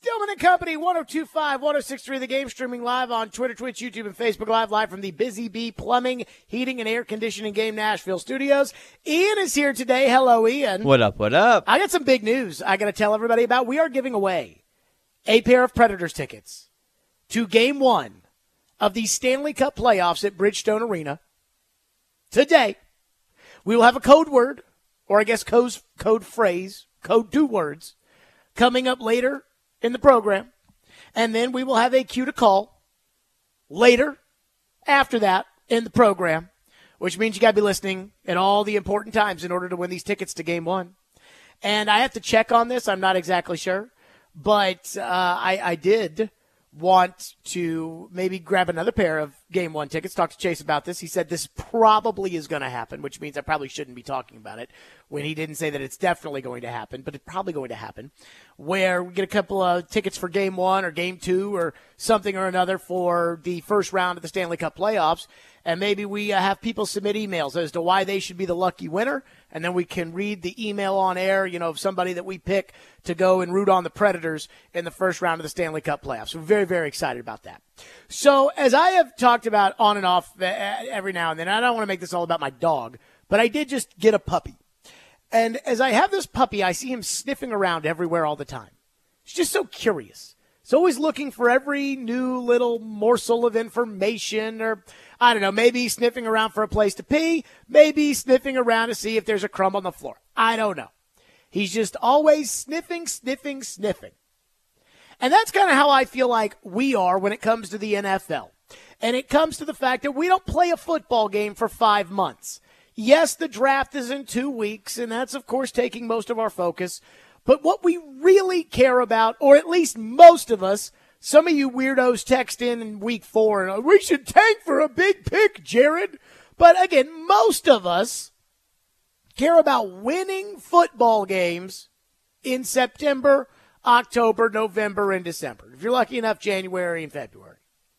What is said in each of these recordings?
Stillman and Company, 102.5, 106.3 The Game, streaming live on Twitter, Twitch, YouTube, and Facebook live from the Busy Bee Plumbing, Heating, and Air Conditioning Game Nashville studios. Ian is here today. Hello, Ian. What up, what up? I got some big news I got to tell everybody about. We are giving away a pair of Predators tickets to Game 1 of the Stanley Cup playoffs at Bridgestone Arena today. We will have a code word, or I guess code phrase, code 2 words, coming up later in the program, and then we will have a cue to call later after that in the program, which means you got to be listening at all the important times in order to win these tickets to Game 1. And I have to check on this. I'm not exactly sure, but I did want to maybe grab another pair of Game 1 tickets. Talk to Chase about this. He said this probably is going to happen, which means I probably shouldn't be talking about it when he didn't say that it's definitely going to happen, but it's probably going to happen, where we get a couple of tickets for Game 1 or Game 2 or something or another for the first round of the Stanley Cup playoffs. And maybe we have people submit emails as to why they should be the lucky winner, and then we can read the email on air, of somebody that we pick to go and root on the Predators in the first round of the Stanley Cup playoffs. We're very, very excited about that. So as I have talked about on and off every now and then, I don't want to make this all about my dog, but I did just get a puppy. And as I have this puppy, I see him sniffing around everywhere all the time. He's just so curious. He's always looking for every new little morsel of information, or I don't know, maybe he's sniffing around for a place to pee, maybe he's sniffing around to see if there's a crumb on the floor. I don't know. He's just always sniffing. And that's kind of how I feel like we are when it comes to the NFL. And it comes to the fact that we don't play a football game for 5 months. Yes, the draft is in 2 weeks, and that's, of course, taking most of our focus. But what we really care about, or at least most of us, some of you weirdos text in week 4, and we should tank for a big pick, Jared. But again, most of us care about winning football games in September, October, November, and December. If you're lucky enough, January and February.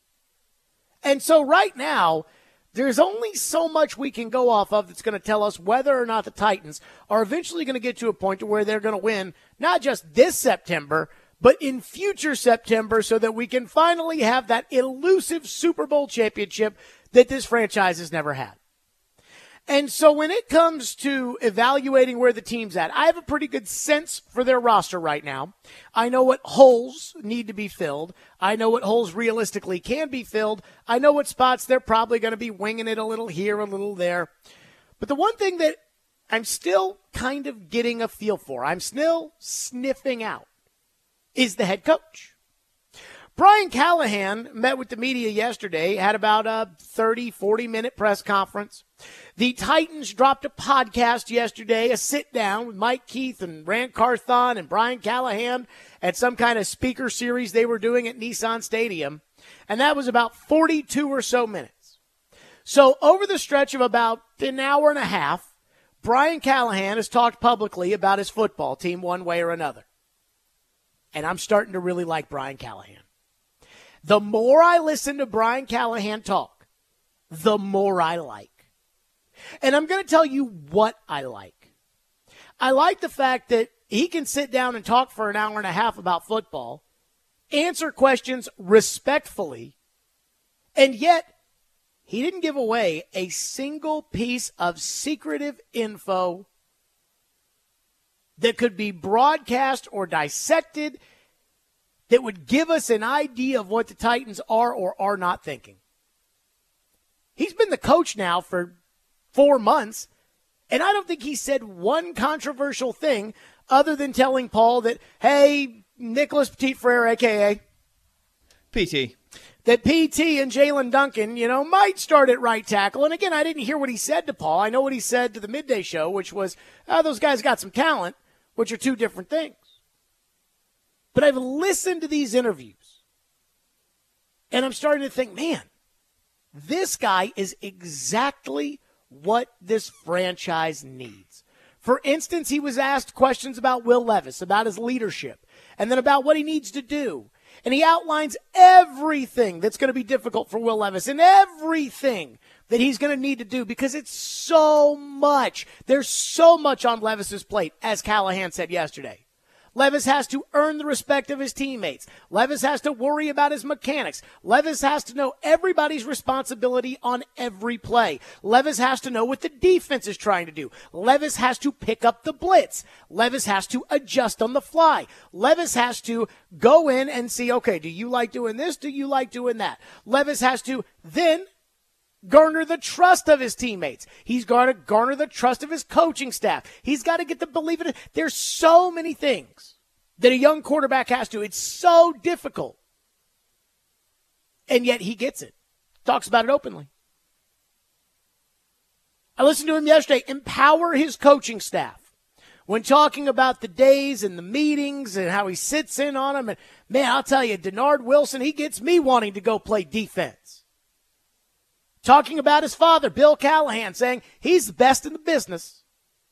And so right now, there's only so much we can go off of that's going to tell us whether or not the Titans are eventually going to get to a point to where they're going to win not just this September, but in future September, so that we can finally have that elusive Super Bowl championship that this franchise has never had. And so when it comes to evaluating where the team's at, I have a pretty good sense for their roster right now. I know what holes need to be filled. I know what holes realistically can be filled. I know what spots they're probably going to be winging it a little here, a little there. But the one thing that I'm still kind of getting a feel for, I'm still sniffing out, is the head coach. Brian Callahan met with the media yesterday, had about a 30, 40-minute press conference. The Titans dropped a podcast yesterday, a sit-down with Mike Keith and Rand Carthon and Brian Callahan at some kind of speaker series they were doing at Nissan Stadium, and that was about 42 or so minutes. So over the stretch of about an hour and a half, Brian Callahan has talked publicly about his football team one way or another. And I'm starting to really like Brian Callahan. The more I listen to Brian Callahan talk, the more I like. And I'm going to tell you what I like. I like the fact that he can sit down and talk for an hour and a half about football, answer questions respectfully, and yet he didn't give away a single piece of secretive info that could be broadcast or dissected that would give us an idea of what the Titans are or are not thinking. He's been the coach now for 4 months, and I don't think he said one controversial thing other than telling Paul that, hey, Nicholas Petit-Frere, a.k.a. PT. That PT and Jalen Duncan, might start at right tackle. And again, I didn't hear what he said to Paul. I know what he said to the midday show, which was, those guys got some talent, which are two different things. But I've listened to these interviews, and I'm starting to think, man, this guy is exactly what this franchise needs. For instance, he was asked questions about Will Levis, about his leadership, and then about what he needs to do. And he outlines everything that's going to be difficult for Will Levis and everything that he's going to need to do, because it's so much. There's so much on Levis's plate, as Callahan said yesterday. Levis has to earn the respect of his teammates. Levis has to worry about his mechanics. Levis has to know everybody's responsibility on every play. Levis has to know what the defense is trying to do. Levis has to pick up the blitz. Levis has to adjust on the fly. Levis has to go in and see, okay, do you like doing this? Do you like doing that? Levis has to then garner the trust of his teammates. He's got to garner the trust of his coaching staff. He's got to get the belief in it. There's so many things that a young quarterback has to. It's so difficult. And yet he gets it. Talks about it openly. I listened to him yesterday empower his coaching staff when talking about the days and the meetings and how he sits in on them. And man, I'll tell you, Denard Wilson, he gets me wanting to go play defense. Talking about his father, Bill Callahan, saying he's the best in the business.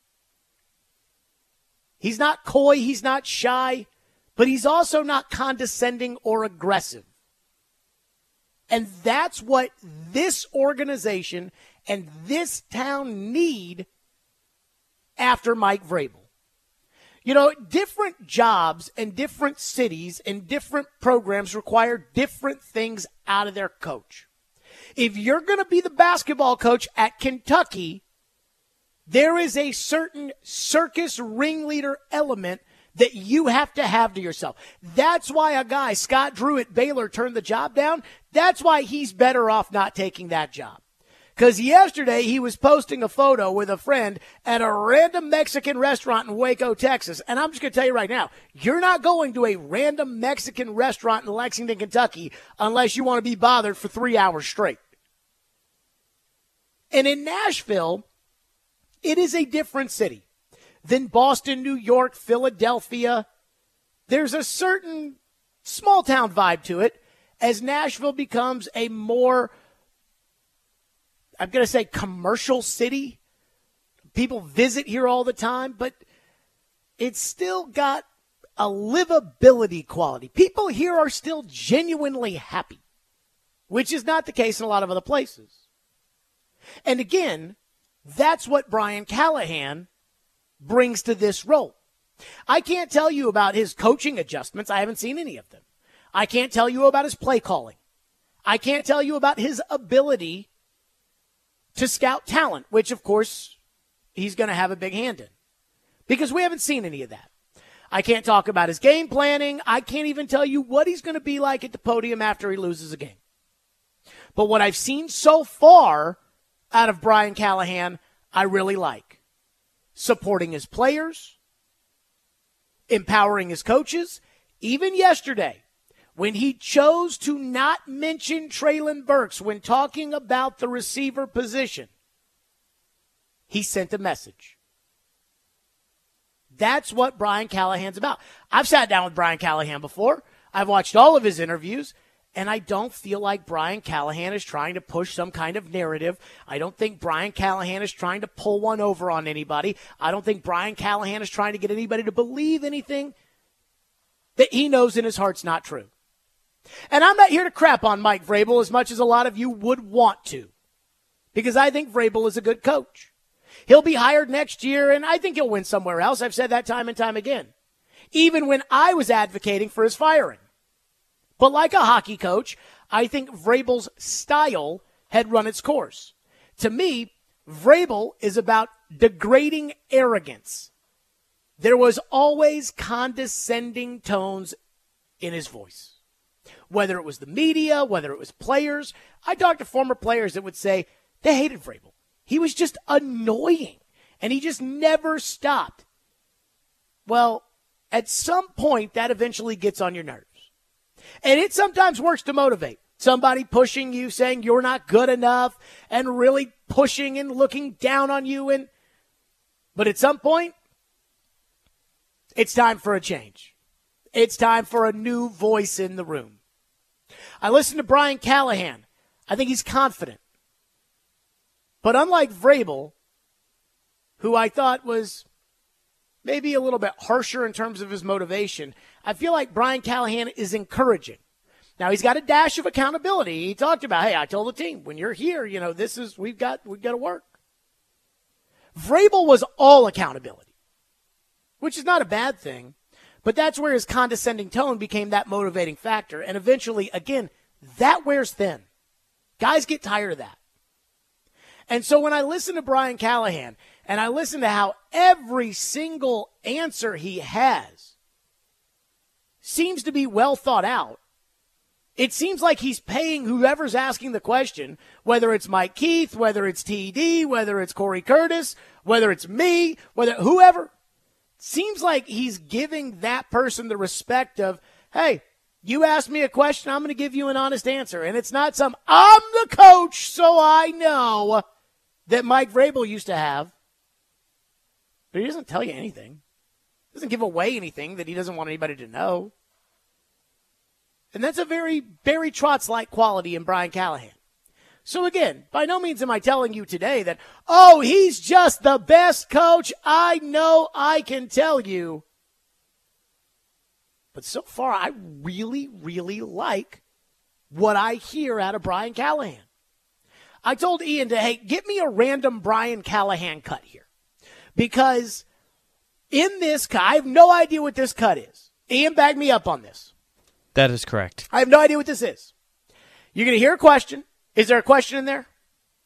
He's not coy, he's not shy, but he's also not condescending or aggressive. And that's what this organization and this town need after Mike Vrabel. You know, different jobs and different cities and different programs require different things out of their coach. If you're going to be the basketball coach at Kentucky, there is a certain circus ringleader element that you have to yourself. That's why a guy, Scott Drew at Baylor, turned the job down. That's why he's better off not taking that job. Because yesterday he was posting a photo with a friend at a random Mexican restaurant in Waco, Texas. And I'm just going to tell you right now, you're not going to a random Mexican restaurant in Lexington, Kentucky, unless you want to be bothered for 3 hours straight. And in Nashville, it is a different city than Boston, New York, Philadelphia. There's a certain small town vibe to it as Nashville becomes a more, I'm going to say, commercial city. People visit here all the time, but it's still got a livability quality. People here are still genuinely happy, which is not the case in a lot of other places. And again, that's what Brian Callahan brings to this role. I can't tell you about his coaching adjustments. I haven't seen any of them. I can't tell you about his play calling. I can't tell you about his ability to scout talent, which, of course, he's going to have a big hand in, because we haven't seen any of that. I can't talk about his game planning. I can't even tell you what he's going to be like at the podium after he loses a game. But what I've seen so far out of Brian Callahan, I really like. Supporting his players, empowering his coaches. Even yesterday, when he chose to not mention Treylon Burks when talking about the receiver position, he sent a message. That's what Brian Callahan's about. I've sat down with Brian Callahan before. I've watched all of his interviews, and I don't feel like Brian Callahan is trying to push some kind of narrative. I don't think Brian Callahan is trying to pull one over on anybody. I don't think Brian Callahan is trying to get anybody to believe anything that he knows in his heart's not true. And I'm not here to crap on Mike Vrabel as much as a lot of you would want to, because I think Vrabel is a good coach. He'll be hired next year, and I think he'll win somewhere else. I've said that time and time again, even when I was advocating for his firing. But like a hockey coach, I think Vrabel's style had run its course. To me, Vrabel is about degrading arrogance. There was always condescending tones in his voice. Whether it was the media, whether it was players. I talked to former players that would say they hated Vrabel. He was just annoying, and he just never stopped. Well, at some point, that eventually gets on your nerves. And it sometimes works to motivate. Somebody pushing you, saying you're not good enough, and really pushing and looking down on you. But at some point, it's time for a change. It's time for a new voice in the room. I listened to Brian Callahan. I think he's confident. But unlike Vrabel, who I thought was maybe a little bit harsher in terms of his motivation, I feel like Brian Callahan is encouraging. Now, he's got a dash of accountability. He talked about, hey, I told the team, when you're here, this is, we've got to work. Vrabel was all accountability, which is not a bad thing. But that's where his condescending tone became that motivating factor. And eventually, again, that wears thin. Guys get tired of that. And so when I listen to Brian Callahan and I listen to how every single answer he has seems to be well thought out, it seems like he's paying whoever's asking the question, whether it's Mike Keith, whether it's TD, whether it's Corey Curtis, whether it's me, whoever. Seems like he's giving that person the respect of, hey, you asked me a question, I'm going to give you an honest answer. And it's not I'm the coach, so I know, that Mike Vrabel used to have. But he doesn't tell you anything. He doesn't give away anything that he doesn't want anybody to know. And that's a very Barry Trotz-like quality in Brian Callahan. So again, by no means am I telling you today that, oh, he's just the best coach I know I can tell you. But so far, I really, really like what I hear out of Brian Callahan. I told Ian hey, get me a random Brian Callahan cut here. Because in this cut, I have no idea what this cut is. Ian, back me up on this. That is correct. I have no idea what this is. You're going to hear a question. Is there a question in there?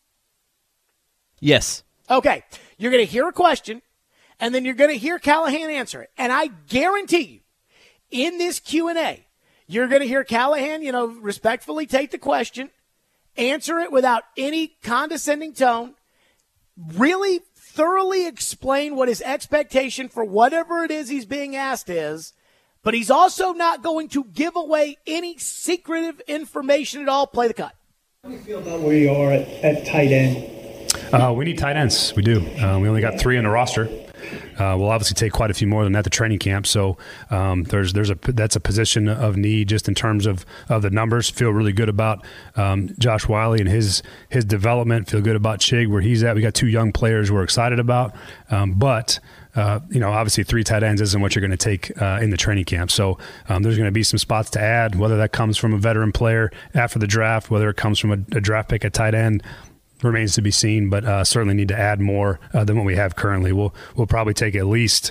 Yes. Okay. You're going to hear a question, and then you're going to hear Callahan answer it. And I guarantee you, in this Q&A, you're going to hear Callahan, respectfully take the question, answer it without any condescending tone, really thoroughly explain what his expectation for whatever it is he's being asked is, but he's also not going to give away any secretive information at all. Play the cut. How do you feel about where you are at tight end? We need tight ends. We do. We only got 3 on the roster. We'll obviously take quite a few more than that to training camp. So that's a position of need just in terms of the numbers. Feel really good about Josh Wiley and his development. Feel good about Chig where he's at. We got 2 young players we're excited about. But obviously 3 tight ends isn't what you're going to take in the training camp. So there's going to be some spots to add, whether that comes from a veteran player after the draft, whether it comes from a draft pick at tight end. Remains to be seen, but certainly need to add more than what we have currently. We'll probably take at least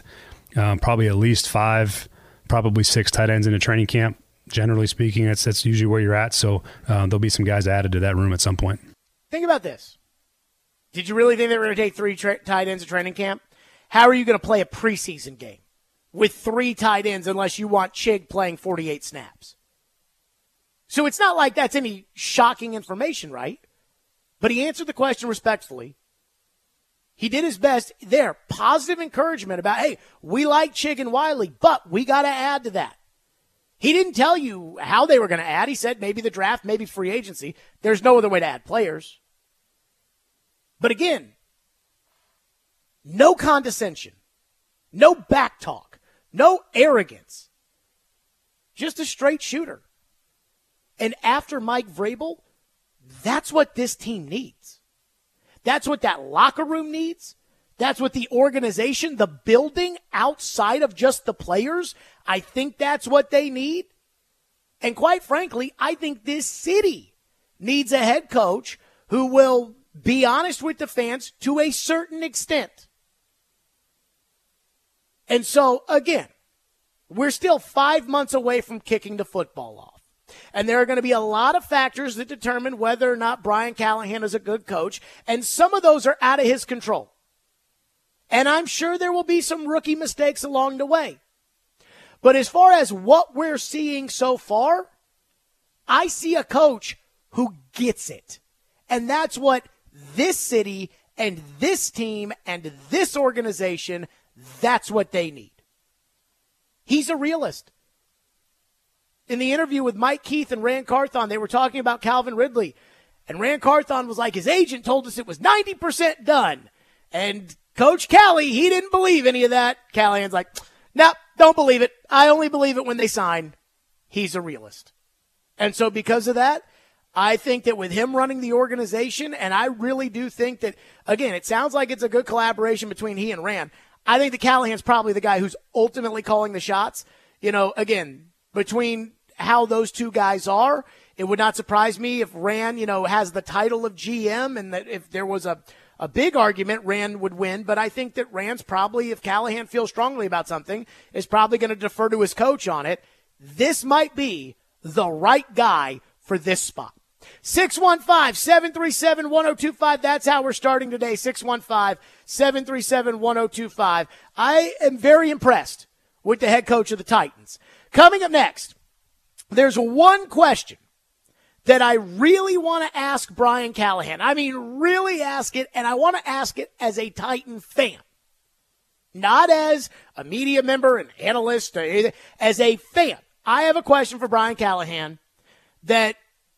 5, probably 6 tight ends in a training camp. Generally speaking, that's usually where you're at. So there'll be some guys added to that room at some point. Think about this. Did you really think they were going to take 3 tight ends at training camp? How are you going to play a preseason game with 3 tight ends unless you want Chig playing 48 snaps? So it's not like that's any shocking information, right? But he answered the question respectfully. He did his best there. Positive encouragement about, hey, we like Chig and Wiley, but we got to add to that. He didn't tell you how they were going to add. He said maybe the draft, maybe free agency. There's no other way to add players. But again, no condescension, no back talk, no arrogance. Just a straight shooter. And after Mike Vrabel, that's what this team needs. That's what that locker room needs. That's what the organization, the building outside of just the players, I think that's what they need. And quite frankly, I think this city needs a head coach who will be honest with the fans to a certain extent. And so, again, we're still 5 months away from kicking the football off. And there are going to be a lot of factors that determine whether or not Brian Callahan is a good coach, and some of those are out of his control. And I'm sure there will be some rookie mistakes along the way. But as far as what we're seeing so far, I see a coach who gets it. And that's what this city and this team and this organization, that's what they need. He's a realist. In the interview with Mike Keith and Rand Carthon, they were talking about Calvin Ridley. And Rand Carthon was like, his agent told us it was 90% done. And Coach Callie, he didn't believe any of that. Callahan's like, nope, don't believe it. I only believe it when they sign. He's a realist. And so because of that, I think that with him running the organization, and I really do think that, again, it sounds like it's a good collaboration between he and Rand. I think that Callahan's probably the guy who's ultimately calling the shots. Again, between how those two guys are, it would not surprise me if Rand, has the title of GM and that if there was a a big argument Rand would win, but I think that Rand's probably, if Callahan feels strongly about something, is probably going to defer to his coach on it. This might be the right guy for this spot. 615-737-1025. That's how we're starting today. 615-737-1025. I am very impressed with the head coach of the Titans. Coming up next, there's one question that I really want to ask Brian Callahan. I mean, really ask it, and I want to ask it as a Titan fan. Not as a media member, an analyst, as a fan. I have a question for Brian Callahan that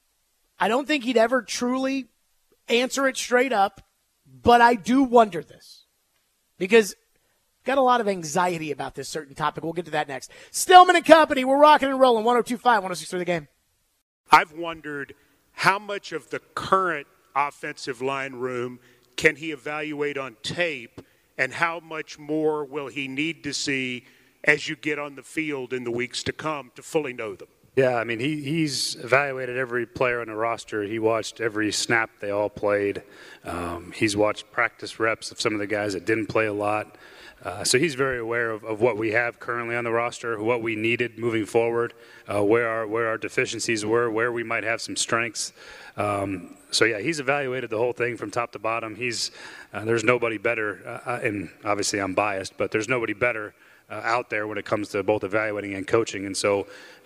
I don't think he'd ever truly answer it straight up, but I do wonder this because I've got a lot of anxiety about this certain topic. We'll get to that next. Stillman and Company, we're rocking and rolling. 102.5, 106.3 The Game. I've wondered how much of the current offensive line room can he evaluate on tape, and how much more will he need to see as you get on the field in the weeks to come to fully know them? Yeah, I mean, he's evaluated every player on the roster. He watched every snap they all played. He's watched practice reps of some of the guys that didn't play a lot. So he's very aware of what we have currently on the roster, what we needed moving forward, where our deficiencies were, where we might have some strengths. So yeah, he's evaluated the whole thing from top to bottom. There's nobody better, and obviously I'm biased, but there's nobody better out there when it comes to both evaluating and coaching. And so,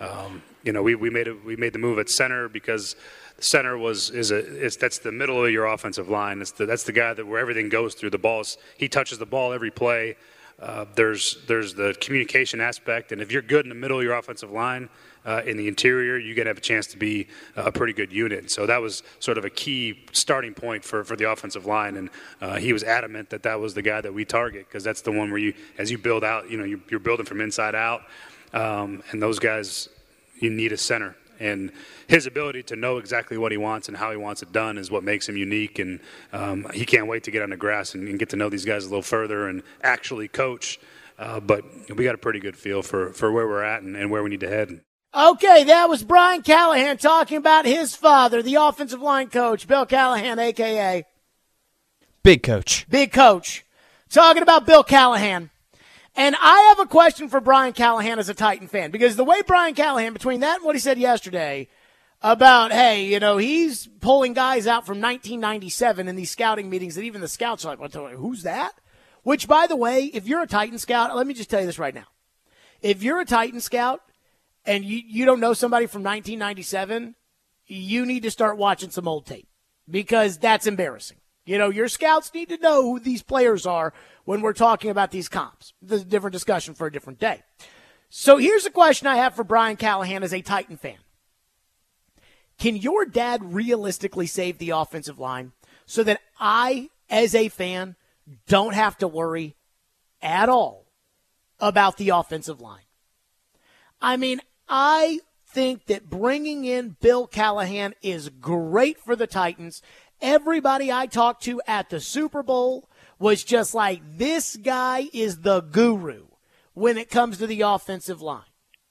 we made the move at center because the center that's the middle of your offensive line. That's the guy where everything goes through. He touches the ball every play. There's the communication aspect, and if you're good in the middle of your offensive line, in the interior, you're going to have a chance to be a pretty good unit. So that was sort of a key starting point for the offensive line, and he was adamant that was the guy that we target because that's the one where as you build out, you're building from inside out, and those guys, you need a center. And his ability to know exactly what he wants and how he wants it done is what makes him unique. And he can't wait to get on the grass and get to know these guys a little further and actually coach. But we got a pretty good feel for where we're at and where we need to head. Okay, that was Brian Callahan talking about his father, the offensive line coach, Bill Callahan, a.k.a. Big Coach. Big Coach. Talking about Bill Callahan. And I have a question for Brian Callahan as a Titan fan, because the way Brian Callahan, between that and what he said yesterday about, hey, he's pulling guys out from 1997 in these scouting meetings that even the scouts are like, who's that? Which, by the way, if you're a Titan scout, let me just tell you this right now. If you're a Titan scout, and you don't know somebody from 1997, you need to start watching some old tape because that's embarrassing. Your scouts need to know who these players are when we're talking about these comps. There's a different discussion for a different day. So here's a question I have for Brian Callahan as a Titan fan. Can your dad realistically save the offensive line so that I, as a fan, don't have to worry at all about the offensive line? I mean, I think that bringing in Bill Callahan is great for the Titans. Everybody I talked to at the Super Bowl was just like, this guy is the guru when it comes to the offensive line.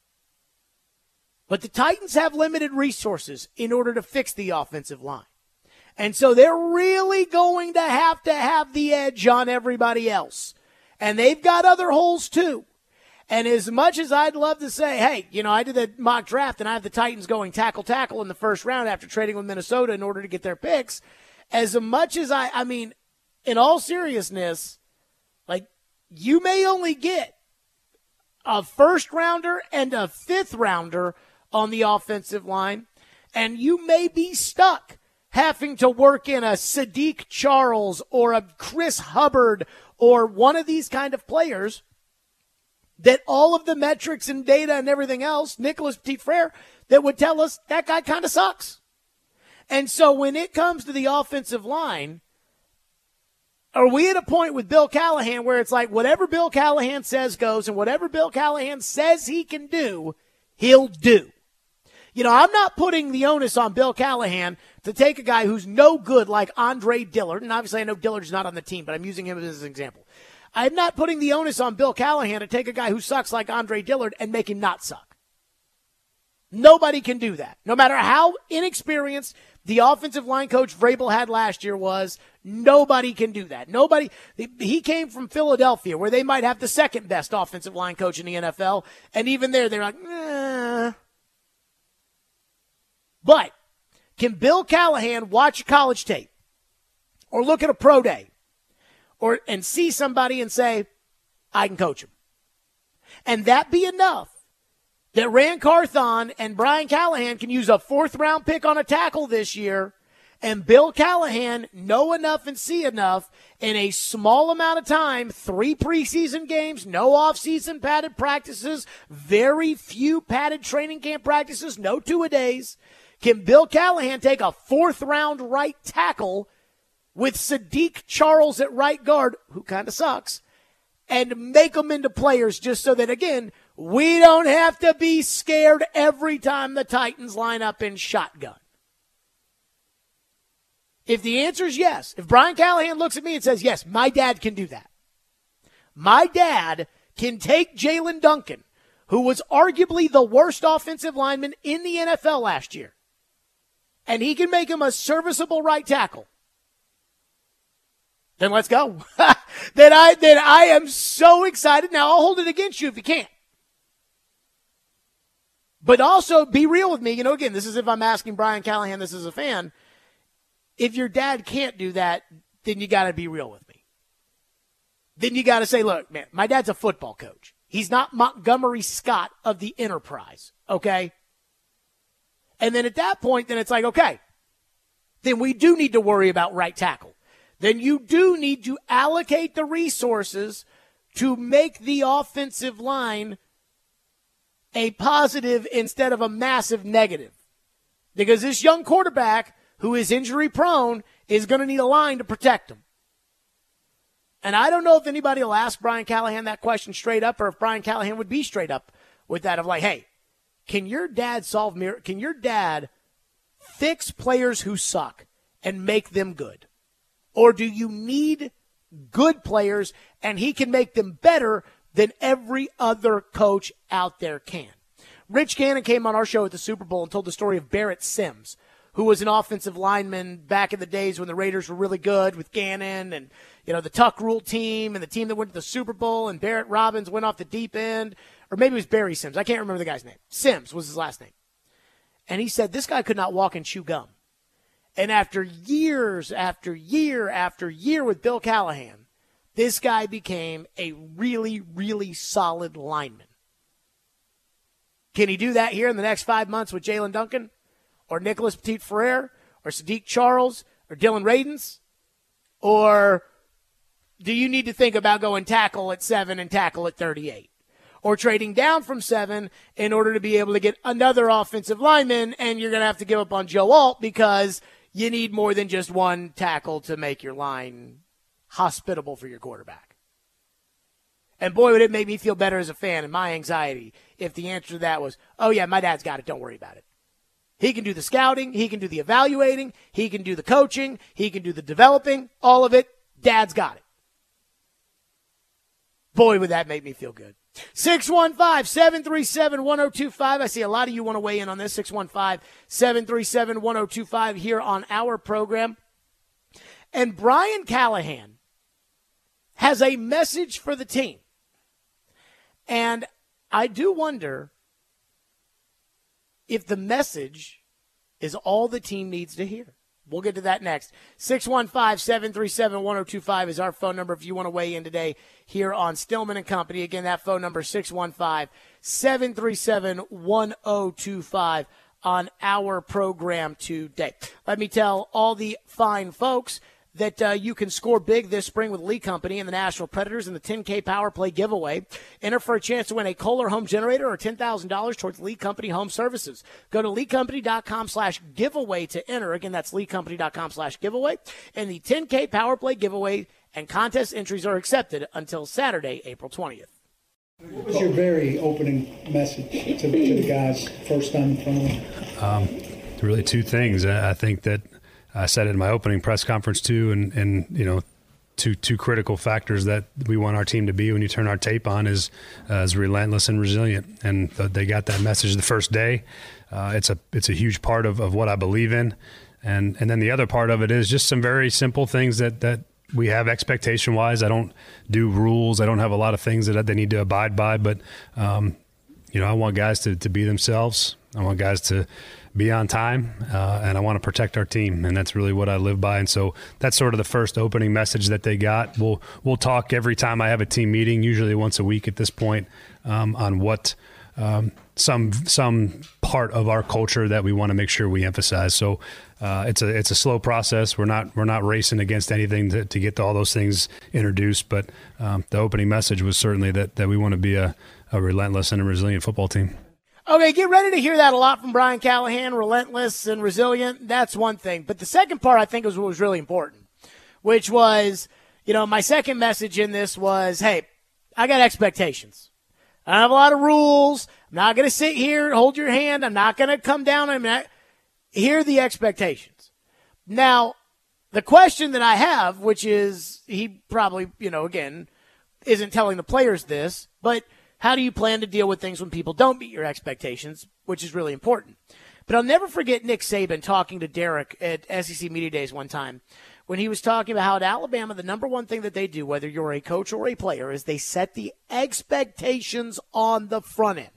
But the Titans have limited resources in order to fix the offensive line. And so they're really going to have the edge on everybody else. And they've got other holes too. And as much as I'd love to say, hey, I did the mock draft and I have the Titans going tackle in the first round after trading with Minnesota in order to get their picks, as much as I mean, in all seriousness, like, you may only get a first rounder and a fifth rounder on the offensive line, and you may be stuck having to work in a Sadiq Charles or a Chris Hubbard or one of these kind of players that all of the metrics and data and everything else, Nicholas Petit-Frere, that would tell us that guy kind of sucks. And so when it comes to the offensive line, are we at a point with Bill Callahan where it's like whatever Bill Callahan says goes and whatever Bill Callahan says he can do, he'll do? I'm not putting the onus on Bill Callahan to take a guy who's no good like Andre Dillard, and obviously I know Dillard's not on the team, but I'm using him as an example. I'm not putting the onus on Bill Callahan to take a guy who sucks like Andre Dillard and make him not suck. Nobody can do that. No matter how inexperienced the offensive line coach Vrabel had last year was, nobody can do that. He came from Philadelphia, where they might have the second best offensive line coach in the NFL, and even there, they're like, eh. But can Bill Callahan watch college tape or look at a pro day and see somebody and say, I can coach him? And that be enough that Ran Carthon and Brian Callahan can use a 4th-round pick on a tackle this year, and Bill Callahan know enough and see enough in a small amount of time, 3 preseason games, no off-season padded practices, very few padded training camp practices, no two-a-days. Can Bill Callahan take a 4th-round right tackle with Sadiq Charles at right guard, who kind of sucks, and make them into players just so that, again, we don't have to be scared every time the Titans line up in shotgun? If the answer is yes, if Brian Callahan looks at me and says, yes, my dad can do that. My dad can take Jalen Duncan, who was arguably the worst offensive lineman in the NFL last year, and he can make him a serviceable right tackle. Then let's go. Then I am so excited. Now, I'll hold it against you if you can't. But also, be real with me. Again, this is if I'm asking Brian Callahan this as a fan. If your dad can't do that, then you got to be real with me. Then you got to say, look, man, my dad's a football coach. He's not Montgomery Scott of the Enterprise, okay? And then at that point, then it's like, okay, then we do need to worry about right tackle. Then you do need to allocate the resources to make the offensive line a positive instead of a massive negative. Because this young quarterback who is injury prone is going to need a line to protect him. And I don't know if anybody will ask Brian Callahan that question straight up, or if Brian Callahan would be straight up with that of like, hey, can your dad fix players who suck and make them good? Or do you need good players and he can make them better than every other coach out there can? Rich Gannon came on our show at the Super Bowl and told the story of Barrett Sims, who was an offensive lineman back in the days when the Raiders were really good with Gannon and, the Tuck Rule team and the team that went to the Super Bowl, and Barrett Robbins went off the deep end. Or maybe it was Barry Sims. I can't remember the guy's name. Sims was his last name. And he said this guy could not walk and chew gum. And after years, after year, after year with Bill Callahan, this guy became a really, really solid lineman. Can he do that here in the next 5 months with Jalen Duncan or Nicholas Petit-Frere or Sadiq Charles or Dylan Radins? Or do you need to think about going tackle at 7 and tackle at 38? Or trading down from 7 in order to be able to get another offensive lineman, and you're going to have to give up on Joe Alt because you need more than just one tackle to make your line hospitable for your quarterback. And boy, would it make me feel better as a fan and my anxiety if the answer to that was, oh yeah, my dad's got it, don't worry about it. He can do the scouting, he can do the evaluating, he can do the coaching, he can do the developing, all of it, dad's got it. Boy, would that make me feel good. 615-737-1025. I see a lot of you want to weigh in on this. 615-737-1025 here on our program. And Brian Callahan has a message for the team. And I do wonder if the message is all the team needs to hear. We'll get to that next. 615-737-1025 is our phone number if you want to weigh in today here on Stillman and Company. Again, that phone number, 615-737-1025 on our program today. Let me tell all the fine folks that you can score big this spring with Lee Company and the Nashville Predators in the 10K Power Play giveaway. Enter for a chance to win a Kohler home generator or $10,000 towards Lee Company Home Services. Go to leecompany.com/giveaway to enter. Again, that's leecompany.com/giveaway. And the 10K Power Play giveaway and contest entries are accepted until Saturday, April 20th. What was your very opening message to the guys first time in front of them? Really two things. I think that I said it in my opening press conference too, and two critical factors that we want our team to be when you turn our tape on is relentless and resilient. And they got that message the first day. It's a huge part of what I believe in. And then the other part of it is just some very simple things that we have expectation wise. I don't do rules. I don't have a lot of things that they need to abide by, but I want guys to be themselves. I want guys to be on time, and I want to protect our team, and that's really what I live by. And so that's sort of the first opening message that they got. We'll talk every time I have a team meeting, usually once a week at this point, on what some part of our culture that we want to make sure we emphasize. So it's a slow process. We're not racing against anything to get to all those things introduced, but the opening message was certainly that we want to be a relentless and a resilient football team. Okay, get ready to hear that a lot from Brian Callahan, relentless and resilient. That's one thing. But the second part, I think, was what was really important, which was, my second message in this was, hey, I got expectations. I have a lot of rules. I'm not going to sit here and hold your hand. I'm not going to come down. Here are the expectations. Now, the question that I have, which is, he probably, again, isn't telling the players this, but how do you plan to deal with things when people don't meet your expectations, which is really important. But I'll never forget Nick Saban talking to Derek at SEC Media Days one time when he was talking about how at Alabama, the number one thing that they do, whether you're a coach or a player, is they set the expectations on the front end.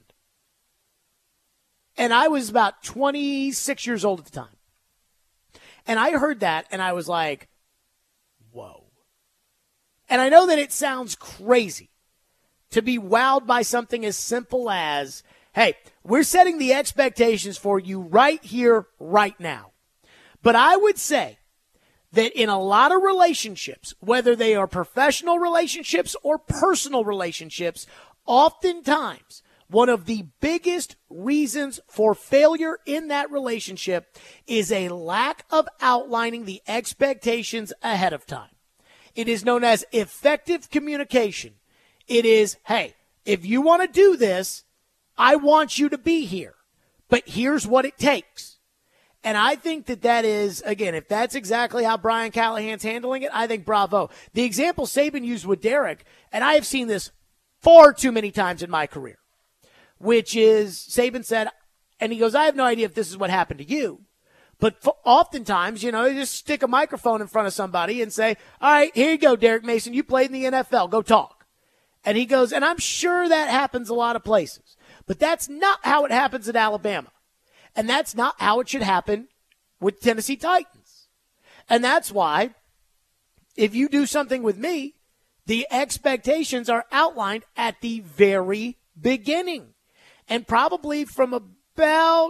And I was about 26 years old at the time. And I heard that, and I was like, whoa. And I know that it sounds crazy to be wowed by something as simple as, hey, we're setting the expectations for you right here, right now. But I would say that in a lot of relationships, whether they are professional relationships or personal relationships, oftentimes one of the biggest reasons for failure in that relationship is a lack of outlining the expectations ahead of time. It is known as effective communication. It is, hey, if you want to do this, I want you to be here, but here's what it takes. And I think that is, again, if that's exactly how Brian Callahan's handling it, I think bravo. The example Saban used with Derek, and I have seen this far too many times in my career, which is Saban said, and he goes, I have no idea if this is what happened to you, but oftentimes, they just stick a microphone in front of somebody and say, all right, here you go, Derek Mason, you played in the NFL, go talk. And he goes, and I'm sure that happens a lot of places, but that's not how it happens at Alabama. And that's not how it should happen with Tennessee Titans. And that's why if you do something with me, the expectations are outlined at the very beginning. And probably from about,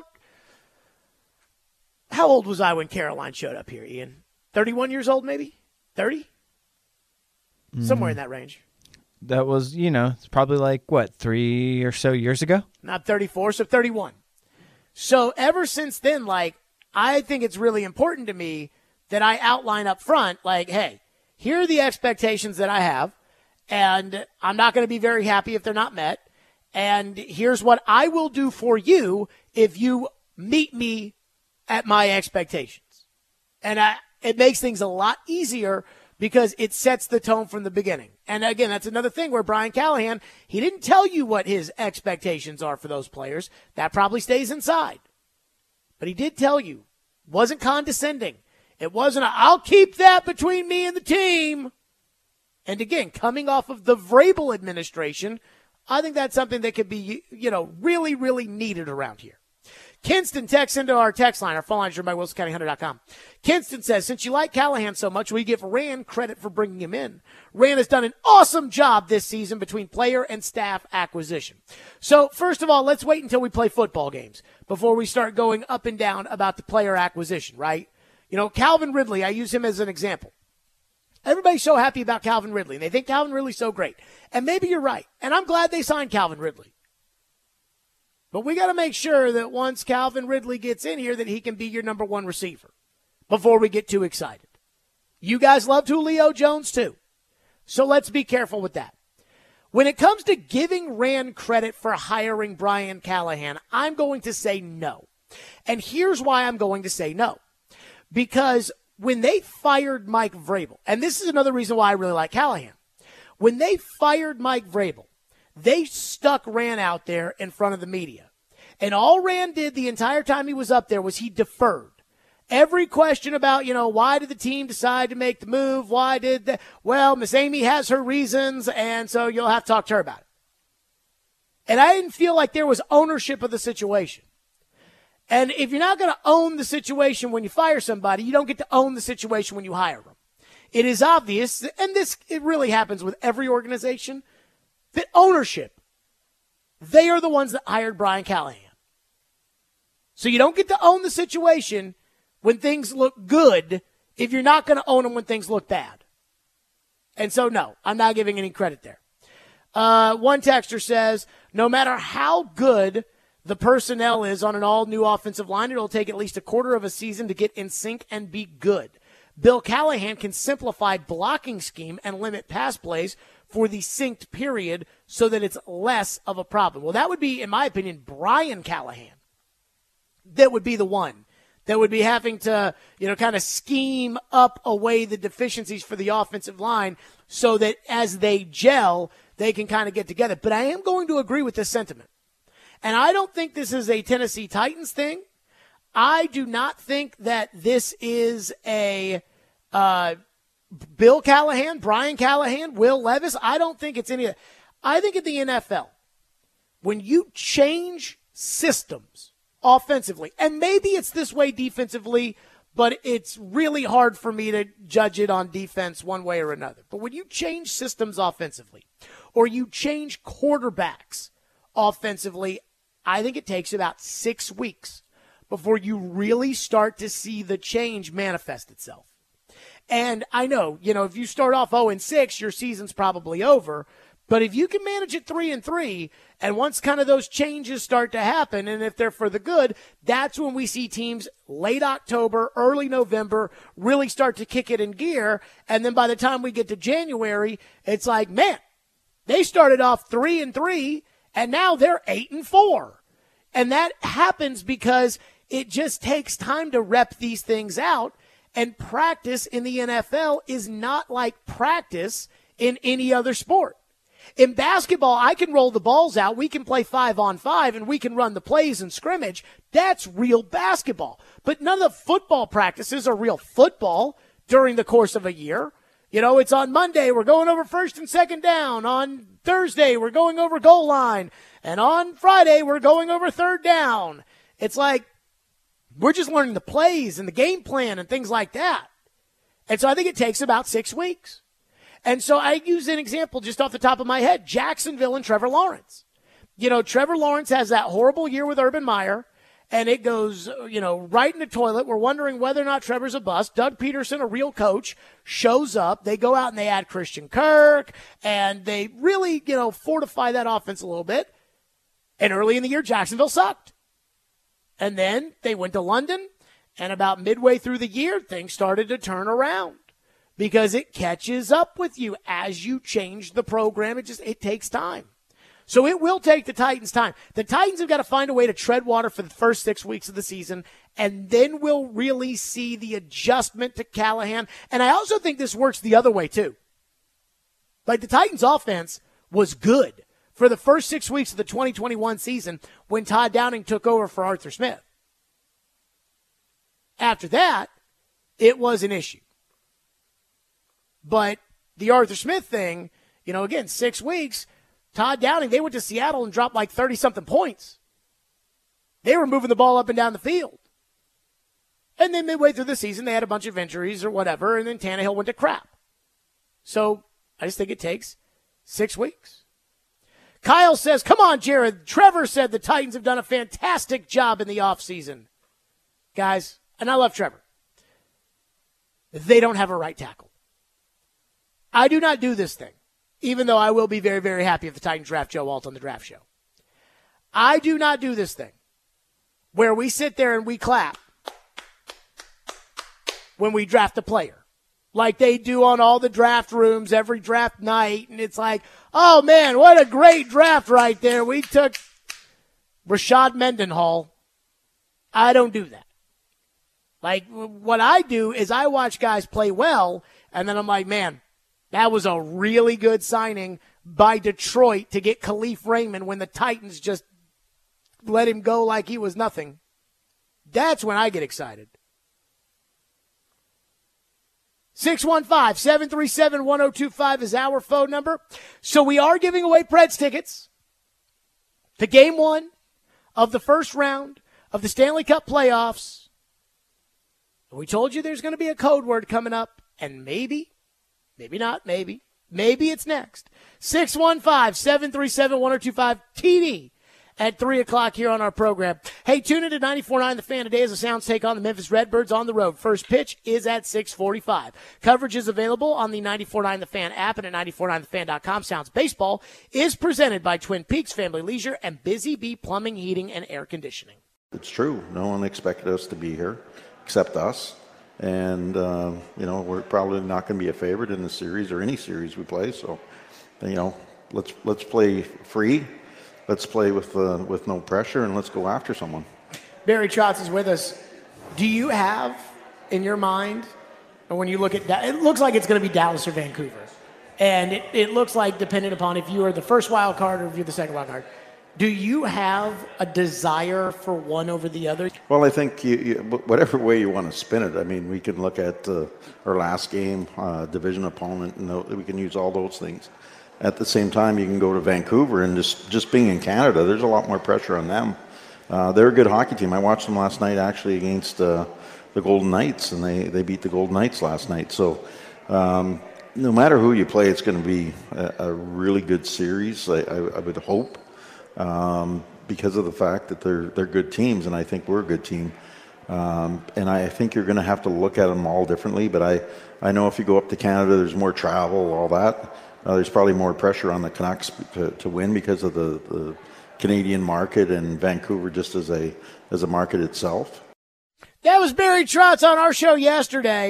how old was I when Caroline showed up here, Ian? 31 years old, maybe? 30? Somewhere in that range. That was, it's probably like, 3 or so years ago? Not 34, so 31. So ever since then, I think it's really important to me that I outline up front, hey, here are the expectations that I have, and I'm not going to be very happy if they're not met, and here's what I will do for you if you meet me at my expectations. And it makes things a lot easier because it sets the tone from the beginning. And again, that's another thing where Brian Callahan, he didn't tell you what his expectations are for those players. That probably stays inside. But he did tell you. Wasn't condescending. It wasn't I'll keep that between me and the team. And again, coming off of the Vrabel administration, I think that's something that could be, really, really needed around here. Kinston texts into our text line. Our phone line is by WilsonCountyHunter.com. Kinston says, since you like Callahan so much, we give Rand credit for bringing him in. Rand has done an awesome job this season between player and staff acquisition. So, first of all, let's wait until we play football games before we start going up and down about the player acquisition, right? Calvin Ridley, I use him as an example. Everybody's so happy about Calvin Ridley. They think Calvin Ridley's so great. And maybe you're right. And I'm glad they signed Calvin Ridley. But we got to make sure that once Calvin Ridley gets in here that he can be your number one receiver before we get too excited. You guys loved Julio Jones too. So let's be careful with that. When it comes to giving Rand credit for hiring Brian Callahan, I'm going to say no. And here's why I'm going to say no. Because when they fired Mike Vrabel, and this is another reason why I really like Callahan. When they fired Mike Vrabel, they stuck Rand out there in front of the media. And all Rand did the entire time he was up there was he deferred. Every question about, why did the team decide to make the move? Why did that? Well, Miss Amy has her reasons, and so you'll have to talk to her about it. And I didn't feel like there was ownership of the situation. And if you're not going to own the situation when you fire somebody, you don't get to own the situation when you hire them. It is obvious, and it really happens with every organization, that ownership, they are the ones that hired Brian Callahan. So you don't get to own the situation when things look good if you're not going to own them when things look bad. And so, no, I'm not giving any credit there. One texter says, no matter how good the personnel is on an all-new offensive line, it'll take at least a quarter of a season to get in sync and be good. Bill Callahan can simplify blocking scheme and limit pass plays for the synced period so that it's less of a problem. Well, that would be, in my opinion, Brian Callahan. That would be the one that would be having to, kind of scheme up away the deficiencies for the offensive line so that as they gel, they can kind of get together. But I am going to agree with this sentiment. And I don't think this is a Tennessee Titans thing. I do not think that this is a Bill Callahan, Brian Callahan, Will Levis. I don't think it's any of that. I think in the NFL, when you change systems offensively, and maybe it's this way defensively, but it's really hard for me to judge it on defense one way or another. But when you change systems offensively, or you change quarterbacks offensively, I think it takes about 6 weeks before you really start to see the change manifest itself. And I know, if you start off 0-6, your season's probably over. But if you can manage it 3-3, and once kind of those changes start to happen, and if they're for the good, that's when we see teams late October, early November really start to kick it in gear. And then by the time we get to January, it's like, man, they started off 3-3, and now they're 8-4. And that happens because it just takes time to rep these things out. And practice in the NFL is not like practice in any other sport. In basketball, I can roll the balls out. We can play 5-on-5, and we can run the plays and scrimmage. That's real basketball. But none of the football practices are real football during the course of a year. It's on Monday, we're going over first and second down. On Thursday, we're going over goal line. And on Friday, we're going over third down. It's like we're just learning the plays and the game plan and things like that. And so I think it takes about 6 weeks. And so I use an example just off the top of my head, Jacksonville and Trevor Lawrence. Trevor Lawrence has that horrible year with Urban Meyer, and it goes, right in the toilet. We're wondering whether or not Trevor's a bust. Doug Peterson, a real coach, shows up. They go out and they add Christian Kirk, and they really, fortify that offense a little bit. And early in the year, Jacksonville sucked. And then they went to London, and about midway through the year, things started to turn around because it catches up with you as you change the program. It takes time. So it will take the Titans time. The Titans have got to find a way to tread water for the first 6 weeks of the season, and then we'll really see the adjustment to Callahan. And I also think this works the other way, too. Like, the Titans' offense was good for the first 6 weeks of the 2021 season when Todd Downing took over for Arthur Smith. After that, it was an issue. But the Arthur Smith thing, again, 6 weeks, Todd Downing, they went to Seattle and dropped like 30-something points. They were moving the ball up and down the field. And then midway through the season, they had a bunch of injuries or whatever, and then Tannehill went to crap. So I just think it takes 6 weeks. Kyle says, come on, Jared. Trevor said the Titans have done a fantastic job in the offseason. Guys, and I love Trevor. They don't have a right tackle. I do not do this thing, even though I will be very, very happy if the Titans draft Joe Alt on the draft show. I do not do this thing where we sit there and we clap when we draft a player, like they do on all the draft rooms every draft night. And it's like, oh, man, what a great draft right there. We took Rashad Mendenhall. I don't do that. Like, what I do is I watch guys play well, and then I'm like, man, that was a really good signing by Detroit to get Khalif Raymond when the Titans just let him go like he was nothing. That's when I get excited. 615-737-1025 is our phone number. So we are giving away Preds tickets to Game 1 of the first round of the Stanley Cup playoffs. We told you there's going to be a code word coming up, and maybe it's next. 615-737-1025 TD at 3 o'clock here on our program. Hey, tune in to 94.9 The Fan today as the Sounds take on the Memphis Redbirds on the road. First pitch is at 6:45. Coverage is available on the 94.9 The Fan app and at 949thefan.com. Sounds Baseball is presented by Twin Peaks Family Leisure and Busy Bee Plumbing, Heating, and Air Conditioning. It's true. No one expected us to be here except us. And, we're probably not going to be a favorite in the series or any series we play. So, let's play free. Let's play with no pressure, and let's go after someone. Barry Trotz is with us. Do you have in your mind, or when you look at that, it looks like it's going to be Dallas or Vancouver. And it looks like, depending upon if you are the first wild card or if you're the second wild card, do you have a desire for one over the other? Well, I think whatever way you want to spin it. I mean, we can look at our last game, division opponent, and we can use all those things. At the same time, you can go to Vancouver, and just being in Canada, there's a lot more pressure on them. They're a good hockey team. I watched them last night actually against the Golden Knights, and they beat the Golden Knights last night. So no matter who you play, it's going to be a really good series, I would hope, because of the fact that they're good teams, and I think we're a good team. And I think you're going to have to look at them all differently, but I know if you go up to Canada, there's more travel, all that. There's probably more pressure on the Canucks to win because of the Canadian market and Vancouver just as a market itself. That was Barry Trotz on our show yesterday.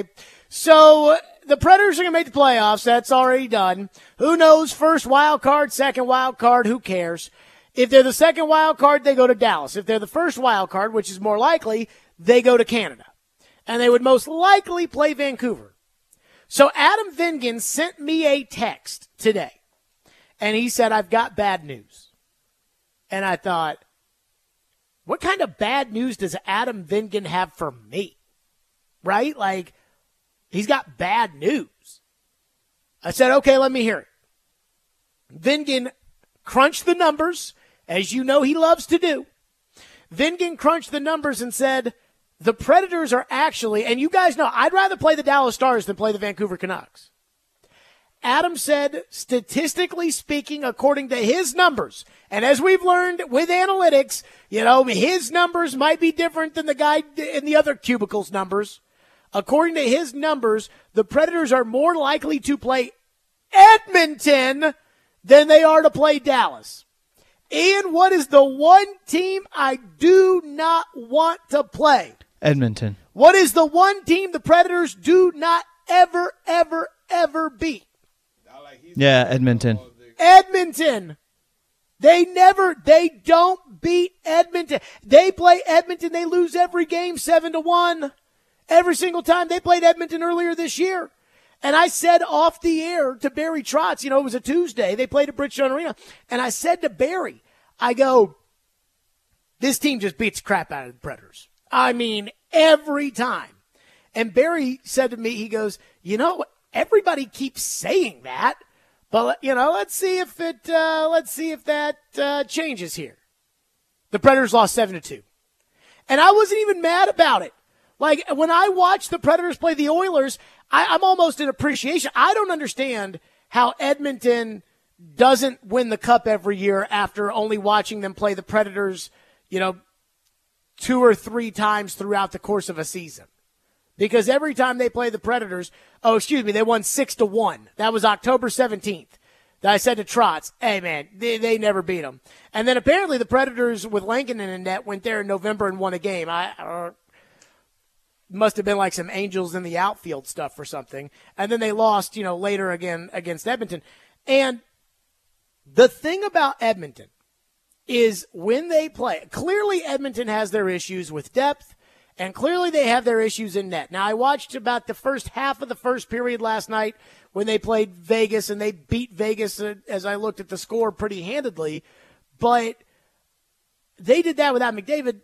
So the Predators are going to make the playoffs. That's already done. Who knows? First wild card, second wild card, who cares? If they're the second wild card, they go to Dallas. If they're the first wild card, which is more likely, they go to Canada. And they would most likely play Vancouver. So Adam Vingan sent me a text today, and he said, I've got bad news. And I thought, what kind of bad news does Adam Vingan have for me? Right? Like, he's got bad news. I said, okay, let me hear it. Vingan crunched the numbers, as you know he loves to do. Vingan crunched the numbers and said, the Predators are actually, and you guys know, I'd rather play the Dallas Stars than play the Vancouver Canucks. Adam said, statistically speaking, according to his numbers, and as we've learned with analytics, his numbers might be different than the guy in the other cubicle's numbers. According to his numbers, the Predators are more likely to play Edmonton than they are to play Dallas. Ian, what is the one team I do not want to play? Edmonton. What is the one team the Predators do not ever, ever, ever beat? Yeah, Edmonton. Edmonton. They don't beat Edmonton. They play Edmonton. They lose every game 7-1. Every single time they played Edmonton earlier this year. And I said off the air to Barry Trotz, it was a Tuesday. They played at Bridgestone Arena. And I said to Barry, I go, this team just beats the crap out of the Predators. I mean, every time. And Barry said to me, he goes, everybody keeps saying that, but let's see if that changes here. The Predators lost 7-2. And I wasn't even mad about it. Like, when I watch the Predators play the Oilers, I'm almost in appreciation. I don't understand how Edmonton doesn't win the Cup every year after only watching them play the Predators, 2 or 3 times throughout the course of a season. Because every time they play the Predators, they won 6-1. That was October 17th. I said to Trotz, hey, man, they never beat them. And then apparently the Predators with Lankinen in net went there in November and won a game. Must have been like some angels in the outfield stuff or something. And then they lost, later again against Edmonton. And the thing about Edmonton is when they play, clearly Edmonton has their issues with depth And clearly they have their issues in net. Now, I watched about the first half of the first period last night when they played Vegas, and they beat Vegas, as I looked at the score, pretty handedly. But they did that without McDavid.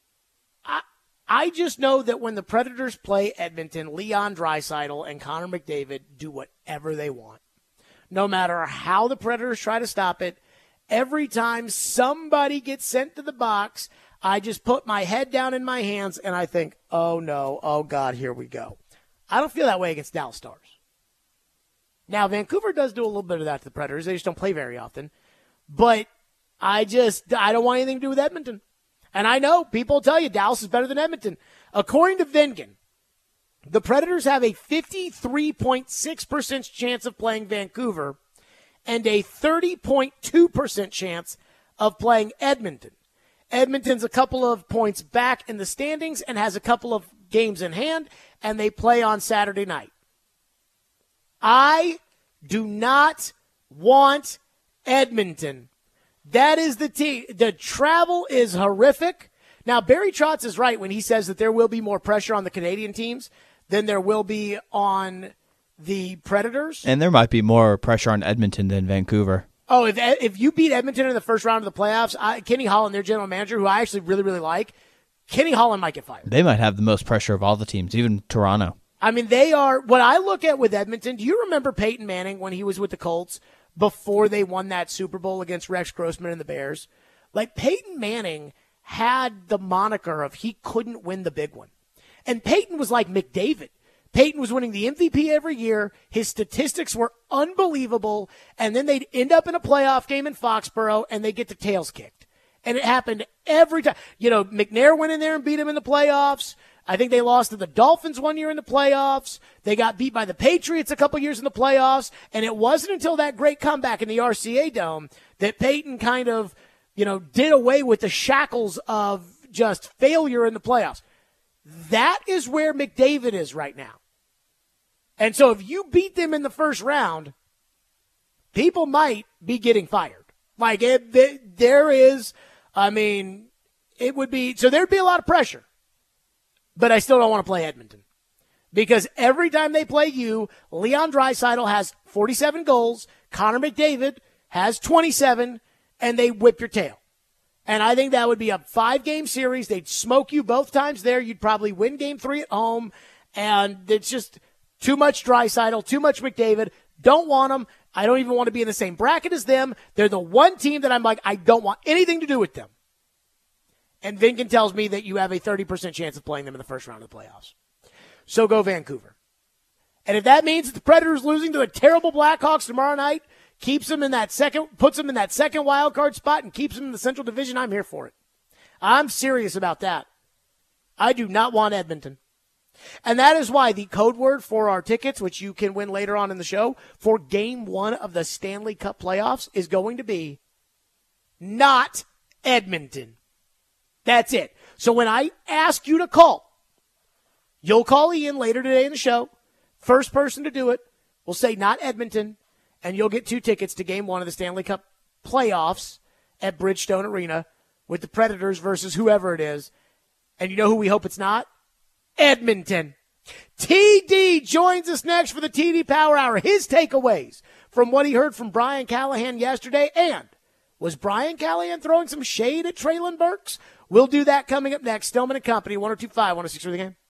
I just know that when the Predators play Edmonton, Leon Draisaitl and Connor McDavid do whatever they want. No matter how the Predators try to stop it, every time somebody gets sent to the box, I just put my head down in my hands and I think, oh no, oh God, here we go. I don't feel that way against Dallas Stars. Now, Vancouver does do a little bit of that to the Predators. They just don't play very often. But I don't want anything to do with Edmonton. And I know people tell you Dallas is better than Edmonton. According to Vingan, the Predators have a 53.6% chance of playing Vancouver and a 30.2% chance of playing Edmonton. Edmonton's a couple of points back in the standings and has a couple of games in hand, and they play on Saturday night. I do not want Edmonton. That is the team. The travel is horrific. Now, Barry Trotz is right when he says that there will be more pressure on the Canadian teams than there will be on the Predators. And there might be more pressure on Edmonton than Vancouver. Oh, if you beat Edmonton in the first round of the playoffs, Kenny Holland, their general manager, who I actually really, really like, Kenny Holland might get fired. They might have the most pressure of all the teams, even Toronto. I mean, they are – what I look at with Edmonton, do you remember Peyton Manning when he was with the Colts before they won that Super Bowl against Rex Grossman and the Bears? Like, Peyton Manning had the moniker of he couldn't win the big one. And Peyton was like McDavid. Peyton was winning the MVP every year. His statistics were unbelievable. And then they'd end up in a playoff game in Foxborough, and they'd get their tails kicked. And it happened every time. You know, McNair went in there and beat him in the playoffs. I think they lost to the Dolphins one year in the playoffs. They got beat by the Patriots a couple years in the playoffs. And it wasn't until that great comeback in the RCA Dome that Peyton kind of, did away with the shackles of just failure in the playoffs. That is where McDavid is right now. And so if you beat them in the first round, people might be getting fired. Like, there is, it would be, so there'd be a lot of pressure. But I still don't want to play Edmonton. Because every time they play you, Leon Draisaitl has 47 goals, Connor McDavid has 27, and they whip your tail. And I think that would be a 5-game series. They'd smoke you both times there. You'd probably win game 3 at home. And it's just too much Draisaitl, too much McDavid. Don't want them. I don't even want to be in the same bracket as them. They're the one team that I'm like, I don't want anything to do with them. And Vinkin tells me that you have a 30% chance of playing them in the first round of the playoffs. So go Vancouver. And if that means that the Predators losing to the terrible Blackhawks tomorrow night puts them in that second wild card spot and keeps them in the Central Division, I'm here for it. I'm serious about that. I do not want Edmonton. And that is why the code word for our tickets, which you can win later on in the show, for Game 1 of the Stanley Cup playoffs is going to be not Edmonton. That's it. So when I ask you to call, you'll call Ian later today in the show. First person to do it will say not Edmonton, and you'll get 2 tickets to Game 1 of the Stanley Cup playoffs at Bridgestone Arena with the Predators versus whoever it is. And you know who we hope it's not? Edmonton. TD joins us next for the TD Power Hour. His takeaways from what he heard from Brian Callahan yesterday. And was Brian Callahan throwing some shade at Treylon Burks? We'll do that coming up next. Stillman and Company, 102.5, 106 for the game.